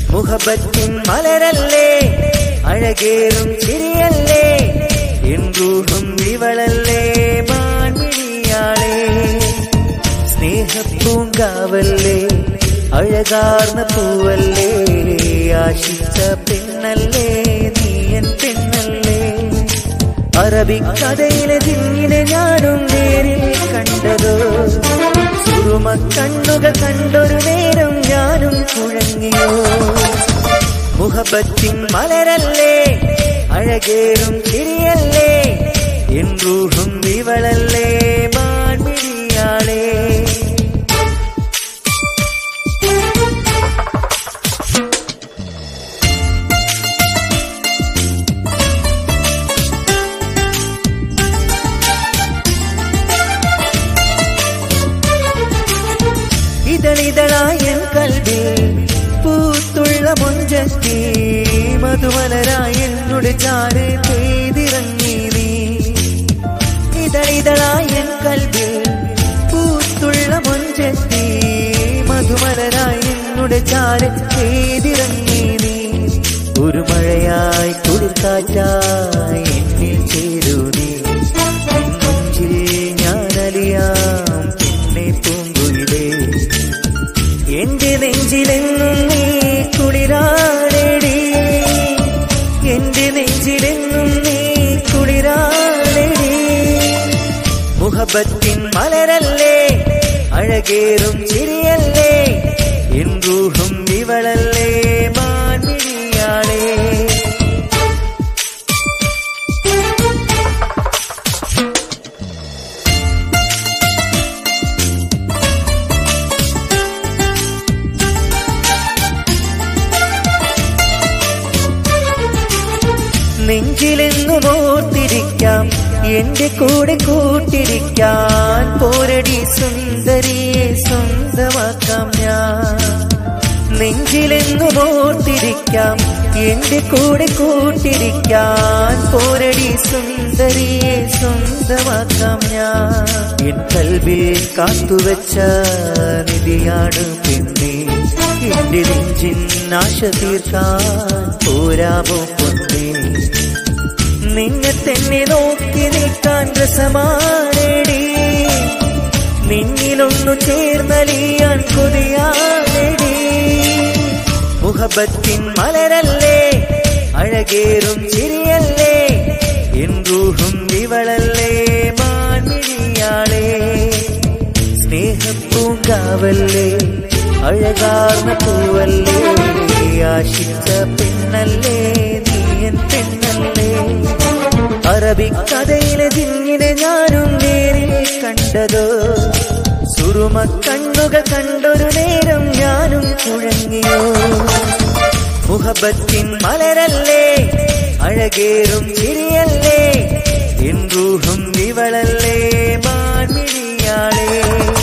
മുഹബത്തിൻ മലരല്ലേ അഴകേറും ചിരിയല്ലേ എൻ റൂഹും ഇവളല്ലേ മാൻമിഴിയാളേ സ്നേഹപ്പൂങ്കാവല്ലേ അഴകാർന്ന പൂവല്ലേ ആശിച്ച പെണ്ണല്ലേ നീ എൻ പെണ്ണല്ലേ അറബിക്കഥയിലെ ജിന്നിനെ ഞാനും നേരിൽ കണ്ടതോ സുറുമ കണ്ണുകൾ കണ്ടൊരു നേരം ഞാനും കുഴങ്ങിയോ മുഹബത്തിൻ മലരല്ലേ അഴകേറും ചിരിയല്ലേ എൻ റൂഹും ഇവളല്ലേ മാൻമിഴിയാളേ ഇതളിതളായ കൽവിൽ പൂത്തുള്ള മൊഞ്ചത്തി മധുമലരായ എന്നോട് ചാട് പെയ്തിറങ്ങി നീ ഇതളിതളായ കൽവിൽ പൂത്തുള്ള മൊഞ്ചത്തി മധുമലരായ എന്നോട് ചാട് പെയ്തിറങ്ങി നീ ഒരു മഴയായി കുളിർക്കാറ്റായി എന്നിൽ ചേരൂ നീ നെഞ്ചിൽ ഞാനലിയാം പിന്നെ പൂങ്കുയിലേ എന്റെ നെഞ്ചിലെന്നും നീ കുളിരാടേടി എന്റെ നെഞ്ചിലെന്നും നീ കുളിരാടേടി മുഹബത്തിൻ മലരല്ലേ അഴകേറും ചിരിയല്ലേ എൻ റൂഹും ഇവളല്ലേ മാൻമിഴിയാളേ നെഞ്ചിലെന്നും ഓർത്തിരിക്കാം എന്റെ കൂടെ കൂട്ടിരിക്കാൻ പോരടി സുന്ദരിയെ സ്വന്തമാക്കാം ഞാൻ നെഞ്ചിലെന്നും ഓർത്തിരിക്കാം എന്റെ കൂടെ കൂട്ടിരിക്കാൻ പോരടി സുന്ദരിയെ സ്വന്തമാക്കാം ഞാൻ എൻ കൽവിൽ കാത്തുവച്ച നിധിയാണ് പെണ്ണേ എന്റെ നെഞ്ചിൻ ആശ തീർക്കാൻ പോരാമോ പൊന്നേ നിന്നെ തന്നെ നോക്കി നിൽക്കാൻ രസമാണേടി നിന്നിലൊന്നു ചേർന്നലിയാൻ കൊതിയാണേടി മുഹബത്തിൻ മലരല്ലേ അഴകേറും ചിരിയല്ലേ എൻ റൂഹും ഇവളല്ലേ മാൻമിഴിയാളേ സ്നേഹപ്പൂങ്കാവല്ലേ അഴകാർന്ന പൂവല്ലേ ആശിച്ച പെണ്ണല്ലേ നീ എൻ പെണ്ണല്ലേ അറബിക്കഥയിലെ ജിന്നിനെ ഞാനും നേരിൽ കണ്ടതോ സുറുമ കണ്ണുകൾ കണ്ടൊരു നേരം ഞാനും കുഴങ്ങിയോ മുഹബത്തിൻ മലരല്ലേ അഴകേറും ചിരിയല്ലേ എൻ റൂഹും ഇവളല്ലേ മാൻമിഴിയാളേ